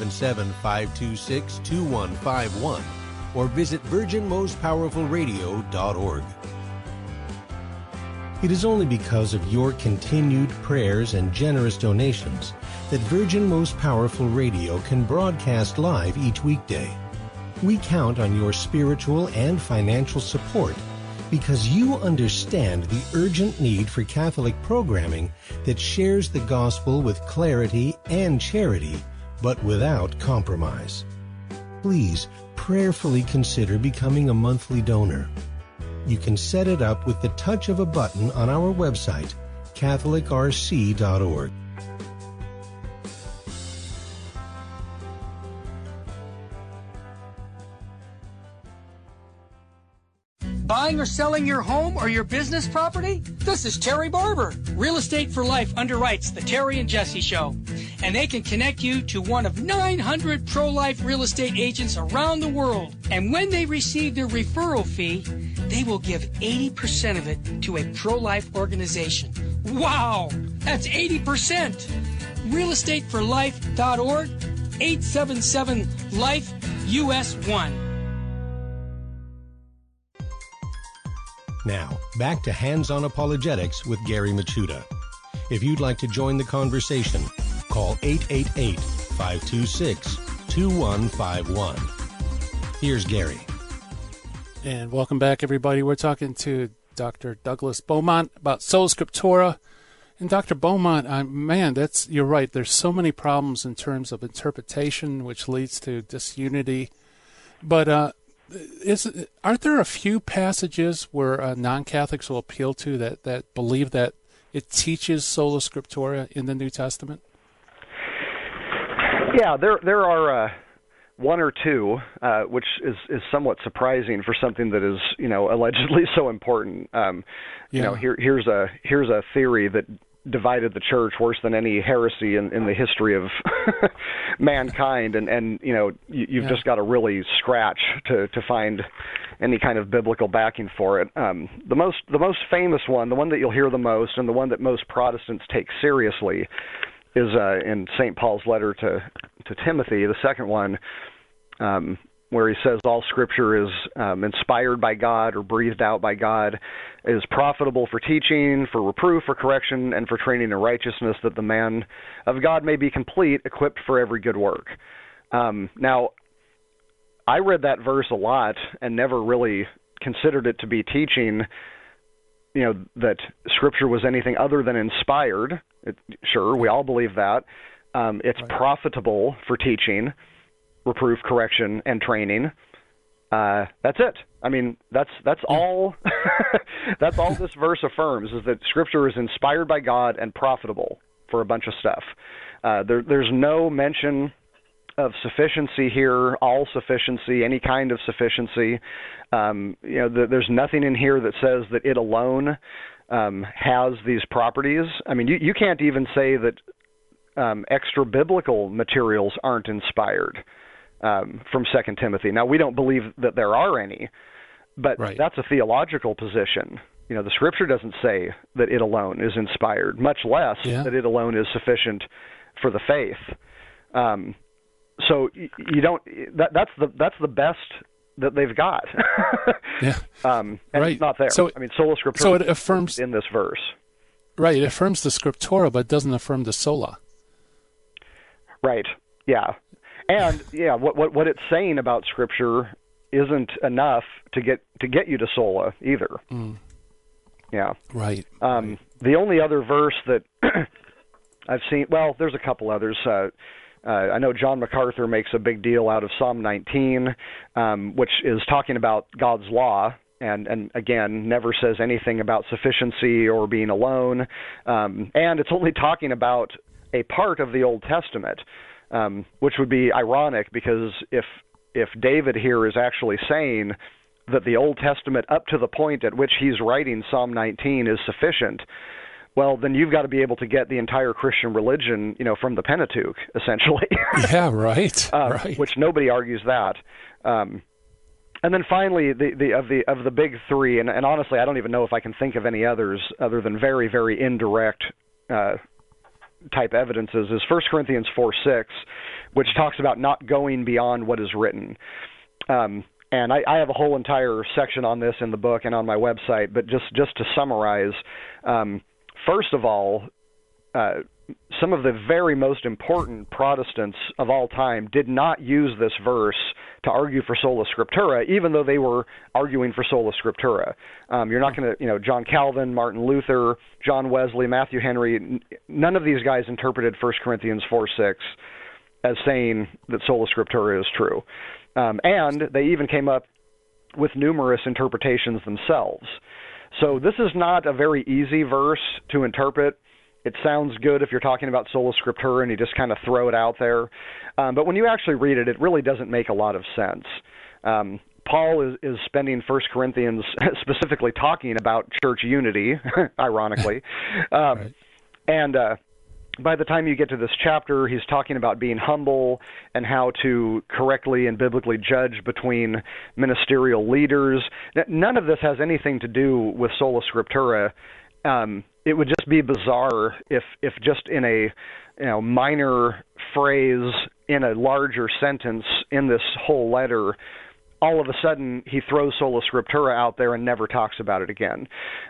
877-526-2151 or visit virginmostpowerfulradio.org. It is only because of your continued prayers and generous donations that Virgin Most Powerful Radio can broadcast live each weekday. We count on your spiritual and financial support because you understand the urgent need for Catholic programming that shares the gospel with clarity and charity, but without compromise. Please prayerfully consider becoming a monthly donor. You can set it up with the touch of a button on our website, CatholicRC.org. Buying or selling your home or your business property? This is Terry Barber. Real Estate for Life underwrites the Terry and Jesse Show. And they can connect you to one of 900 pro-life real estate agents around the world. And when they receive their referral fee, they will give 80% of it to a pro-life organization. Wow! That's 80%! realestateforlife.org, 877-LIFE-US1. Now, back to Hands-On Apologetics with Gary Machuda. If you'd like to join the conversation, call 888-526-2151. Here's Gary. And welcome back, everybody. We're talking to Dr. Douglas Beaumont about Sola Scriptura. And Dr. Beaumont, you're right. There's so many problems in terms of interpretation, which leads to disunity. But aren't there a few passages where non-Catholics will appeal to that believe that it teaches Sola Scriptura in the New Testament? Yeah, there are one or two, which is somewhat surprising for something that is allegedly so important. Here's a theory that divided the church worse than any heresy in the history of mankind, and you've just got to really scratch to find any kind of biblical backing for it. The most famous one, the one that you'll hear the most, and the one that most Protestants take seriously, is in St. Paul's letter to Timothy, the second one, where he says all Scripture is inspired by God or breathed out by God, is profitable for teaching, for reproof, for correction, and for training in righteousness, that the man of God may be complete, equipped for every good work. Now, I read that verse a lot and never really considered it to be teaching, that Scripture was anything other than inspired. Sure, we all believe that. It's right. Profitable for teaching, reproof, correction, and training. That's it. I mean, that's all. That's all this verse affirms, is that Scripture is inspired by God and profitable for a bunch of stuff. There's no mention of sufficiency here, all sufficiency, any kind of sufficiency. There's nothing in here that says that it alone has these properties. I mean, you can't even say that extra biblical materials aren't inspired from 2 Timothy. Now, we don't believe that there are any, but right. That's a theological position. The Scripture doesn't say that it alone is inspired, much less that it alone is sufficient for the faith. So you don't. That's the best that they've got. And right. It's not there. So, Sola Scriptura. So it affirms in this verse. Right. It affirms the Scriptura, but it doesn't affirm the sola. Right. Yeah. And what it's saying about Scripture isn't enough to get you to sola either. Mm. Yeah. Right. The only other verse that I've seen, well, there's a couple others. I know John MacArthur makes a big deal out of Psalm 19, which is talking about God's law, and again, never says anything about sufficiency or being alone. And it's only talking about a part of the Old Testament, which would be ironic, because if David here is actually saying that the Old Testament up to the point at which he's writing Psalm 19 is sufficient, well, then you've got to be able to get the entire Christian religion, from the Pentateuch, essentially. Yeah, right. Right. Which nobody argues that. And then finally, of the big three, and honestly, I don't even know if I can think of any others other than very, very indirect type evidences, is 1 Corinthians 4:6, which talks about not going beyond what is written. And I have a whole entire section on this in the book and on my website, but just to summarize, first of all, some of the very most important Protestants of all time did not use this verse argue for sola scriptura, even though they were arguing for sola scriptura. You're not going to, John Calvin, Martin Luther, John Wesley, Matthew Henry, none of these guys interpreted 1 Corinthians 4:6 as saying that sola scriptura is true. And they even came up with numerous interpretations themselves. So this is not a very easy verse to interpret. It sounds good if you're talking about sola scriptura and you just kind of throw it out there. But when you actually read it, it really doesn't make a lot of sense. Paul is spending 1 Corinthians specifically talking about church unity, ironically. Right. And by the time you get to this chapter, he's talking about being humble and how to correctly and biblically judge between ministerial leaders. None of this has anything to do with sola scriptura. It would just be bizarre if just in a minor phrase in a larger sentence in this whole letter, all of a sudden he throws sola scriptura out there and never talks about it again.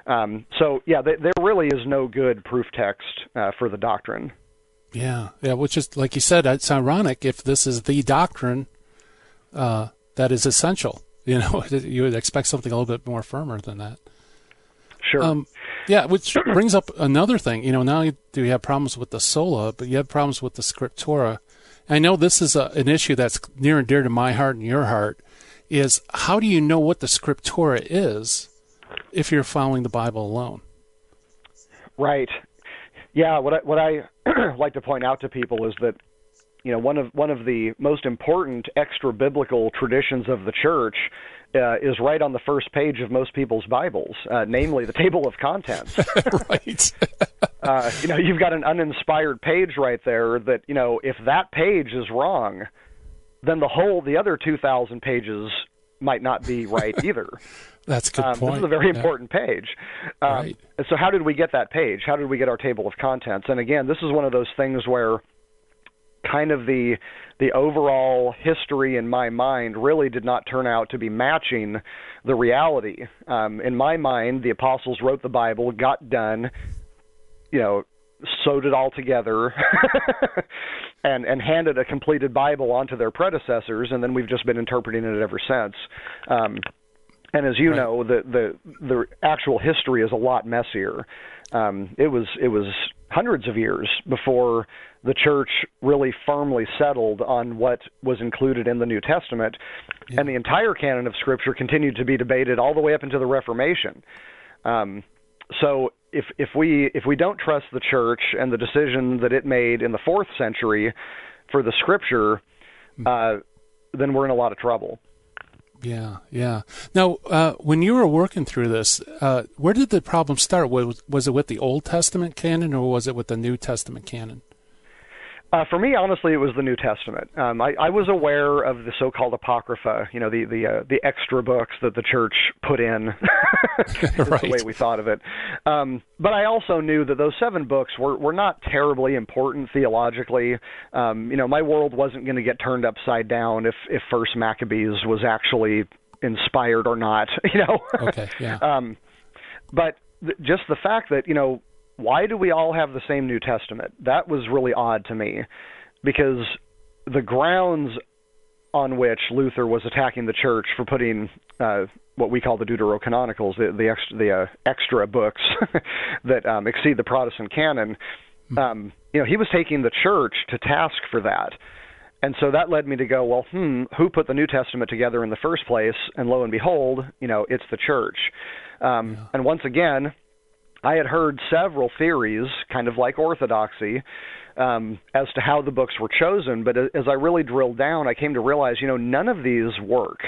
There really is no good proof text for the doctrine. Yeah, which is, like you said, it's ironic if this is the doctrine that is essential. You would expect something a little bit more firmer than that. Sure. Which brings up another thing. Now you have problems with the sola, but you have problems with the scriptura. I know this is an issue that's near and dear to my heart and your heart, is how do you know what the scriptura is if you're following the Bible alone? Right. Yeah, what I like to point out to people is that one of the most important extra biblical traditions of the church is right on the first page of most people's Bibles, namely the table of contents. Right. You've got an uninspired page right there that, if that page is wrong, then the other 2,000 pages might not be right either. That's a good point. This is a very important page. Right. And so how did we get that page? How did we get our table of contents? And again, this is one of those things where kind of the overall history in my mind really did not turn out to be matching the reality. In my mind, the apostles wrote the Bible, got done, sewed it all together, and handed a completed Bible onto their predecessors, and then we've just been interpreting it ever since. And as you know, the actual history is a lot messier. It was hundreds of years before the church really firmly settled on what was included in the New Testament, and the entire canon of Scripture continued to be debated all the way up into the Reformation. So if we don't trust the church and the decision that it made in the 4th century for the Scripture, then we're in a lot of trouble. Yeah. Now, when you were working through this, where did the problem start? Was it with the Old Testament canon, or was it with the New Testament canon? For me, honestly, it was the New Testament. I was aware of the so-called Apocrypha, the extra books that the church put in. That's right. The way we thought of it. But I also knew that those 7 books were not terribly important theologically. My world wasn't going to get turned upside down if First Maccabees was actually inspired or not. Okay. Yeah. But just the fact that why do we all have the same New Testament? That was really odd to me, because the grounds on which Luther was attacking the church for putting what we call the Deuterocanonicals, the extra books that exceed the Protestant canon, he was taking the church to task for that. And so that led me to go, well, who put the New Testament together in the first place? And lo and behold, it's the church. And once again, I had heard several theories, kind of like orthodoxy, as to how the books were chosen. But as I really drilled down, I came to realize, none of these work.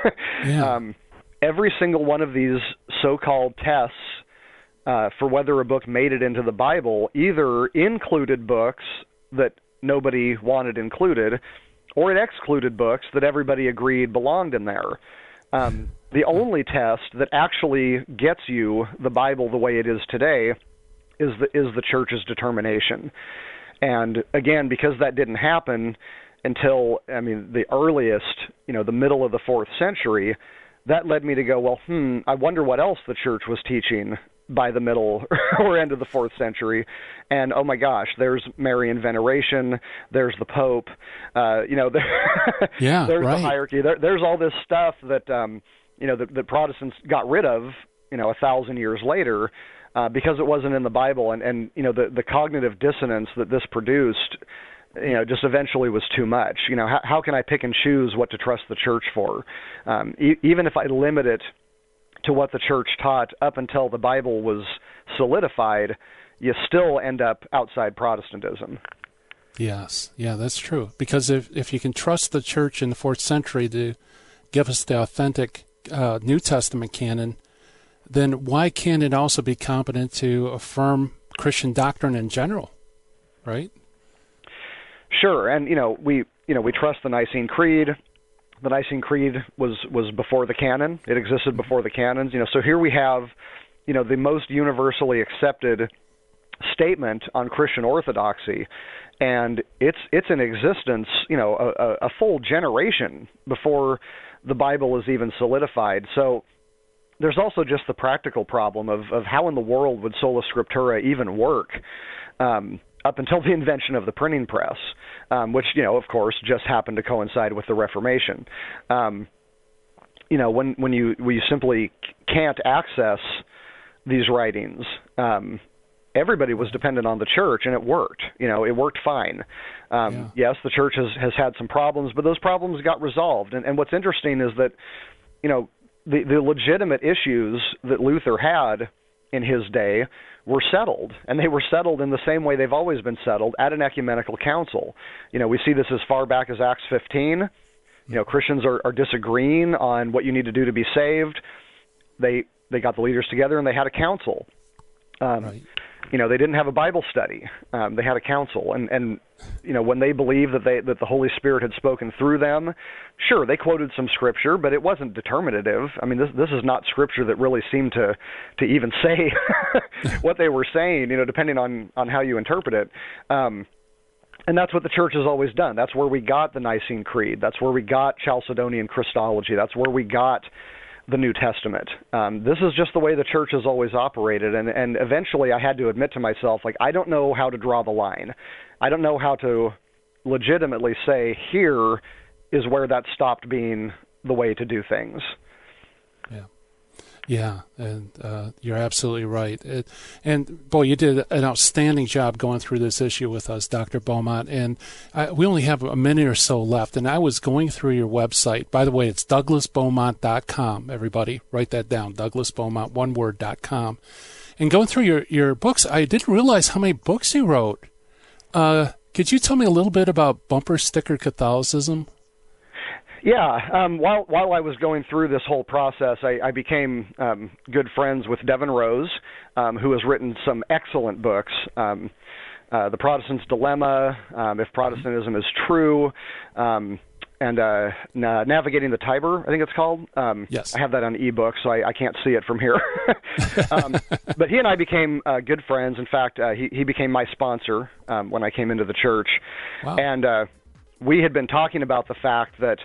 Every single one of these so-called tests for whether a book made it into the Bible either included books that nobody wanted included, or it excluded books that everybody agreed belonged in there. The only test that actually gets you the Bible the way it is today is the church's determination. And again, because that didn't happen until, the earliest, the middle of the 4th century, that led me to go, well, I wonder what else the church was teaching by the middle or end of the 4th century, and oh my gosh, there's Marian veneration, there's the Pope, there's the hierarchy, there's all this stuff that that Protestants got rid of 1,000 years later because it wasn't in the Bible, and the cognitive dissonance that this produced just eventually was too much. How can I pick and choose what to trust the church for? Even if I limit it to what the church taught up until the Bible was solidified, you still end up outside Protestantism. Yes, yeah, that's true. Because if you can trust the church in the 4th century to give us the authentic New Testament canon, then why can't it also be competent to affirm Christian doctrine in general, right? Sure, and we trust the Nicene Creed. The Nicene Creed was before the canon. It existed before the canons. So here we have, the most universally accepted statement on Christian orthodoxy, and it's in existence, a full generation before the Bible is even solidified. So there's also just the practical problem of how in the world would sola scriptura even work up until the invention of the printing press, which, of course, just happened to coincide with the Reformation. When you simply can't access these writings, everybody was dependent on the church, and it worked. It worked fine. Yes, the church has had some problems, but those problems got resolved. And what's interesting is that, the legitimate issues that Luther had in his day were settled, and they were settled in the same way they've always been settled, at an ecumenical council. We see this as far back as Acts 15. Christians are disagreeing on what you need to do to be saved. They got the leaders together and they had a council. Right. They didn't have a Bible study. They had a council, and when they believed that the Holy Spirit had spoken through them, sure, they quoted some scripture, but it wasn't determinative. I mean, this is not scripture that really seemed to even say what they were saying, depending on how you interpret it. And that's what the church has always done. That's where we got the Nicene Creed. That's where we got Chalcedonian Christology. That's where we got the New Testament. This is just the way the church has always operated, and eventually I had to admit to myself, I don't know how to draw the line. I don't know how to legitimately say, here is where that stopped being the way to do things. Yeah, and you're absolutely right. And boy, you did an outstanding job going through this issue with us, Dr. Beaumont. And we only have a minute or so left. And I was going through your website. By the way, it's DouglasBeaumont.com. Everybody, write that down. DouglasBeaumont, and going through your books, I didn't realize how many books you wrote. Could you tell me a little bit about bumper sticker Catholicism? Yeah, while I was going through this whole process, I became good friends with Devin Rose, who has written some excellent books. The Protestant's Dilemma, If Protestantism is True, and Navigating the Tiber, I think it's called. Yes. I have that on ebook, so I can't see it from here. But he and I became good friends. In fact, he became my sponsor when I came into the church. Wow. And we had been talking about the fact that,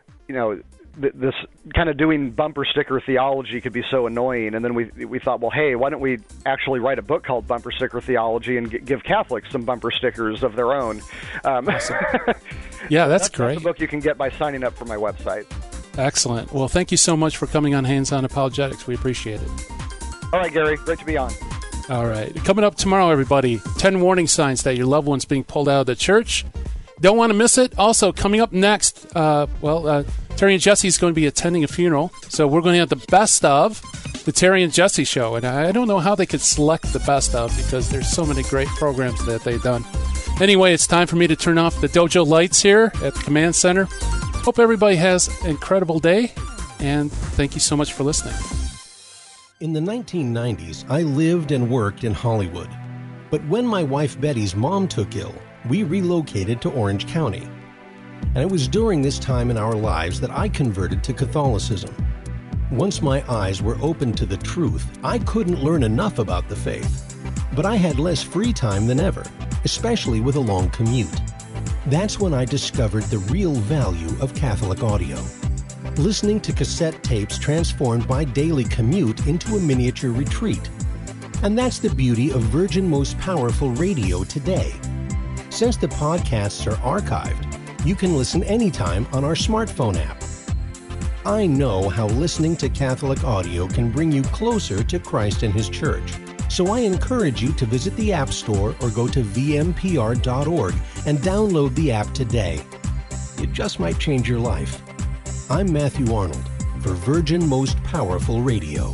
this kind of doing bumper sticker theology could be so annoying. And then we thought, well, hey, why don't we actually write a book called Bumper Sticker Theology and give Catholics some bumper stickers of their own? Awesome. Yeah, that's great. That's a book you can get by signing up for my website. Excellent. Well, thank you so much for coming on Hands On Apologetics. We appreciate it. All right, Gary. Great to be on. All right. Coming up tomorrow, everybody, 10 warning signs that your loved one's being pulled out of the church. Don't want to miss it. Also, coming up next, Terry and Jesse is going to be attending a funeral, so we're going to have the best of the Terry and Jesse show. And I don't know how they could select the best of, because there's so many great programs that they've done. Anyway, it's time for me to turn off the dojo lights here at the command center. Hope everybody has an incredible day, and thank you so much for listening. In the 1990s, I lived and worked in Hollywood. But when my wife Betty's mom took ill, we relocated to Orange County. And it was during this time in our lives that I converted to Catholicism. Once my eyes were opened to the truth, I couldn't learn enough about the faith. But I had less free time than ever, especially with a long commute. That's when I discovered the real value of Catholic audio. Listening to cassette tapes transformed my daily commute into a miniature retreat. And that's the beauty of Virgin Most Powerful Radio today. Since the podcasts are archived, you can listen anytime on our smartphone app. I know how listening to Catholic audio can bring you closer to Christ and His Church. So I encourage you to visit the App Store or go to vmpr.org and download the app today. It just might change your life. I'm Matthew Arnold for Virgin Most Powerful Radio.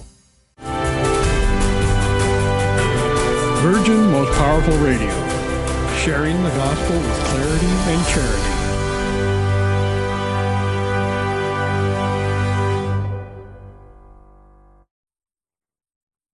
Virgin Most Powerful Radio, sharing the gospel with clarity and charity.